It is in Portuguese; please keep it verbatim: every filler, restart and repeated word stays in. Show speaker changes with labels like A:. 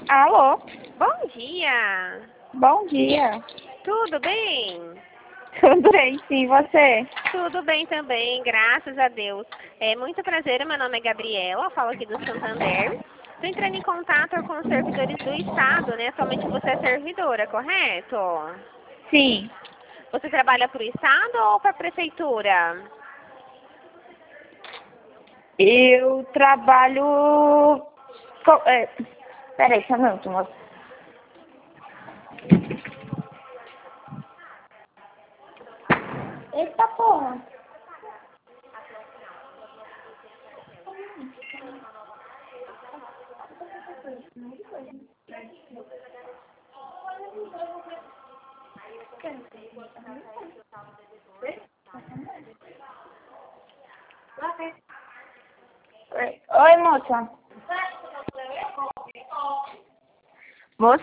A: Alô?
B: Bom dia!
A: Bom dia.
B: Tudo bem?
A: Tudo bem, sim, você?
B: Tudo bem também, graças a Deus. É muito prazer, meu nome é Gabriela, falo aqui do Santander. Estou entrando em contato com os servidores do Estado, né? Atualmente você é servidora, correto?
A: Sim.
B: Você trabalha para o Estado ou para a Prefeitura?
A: Eu trabalho... co- É... Peraí, só um minuto, moça. Eita porra. Oi, moça.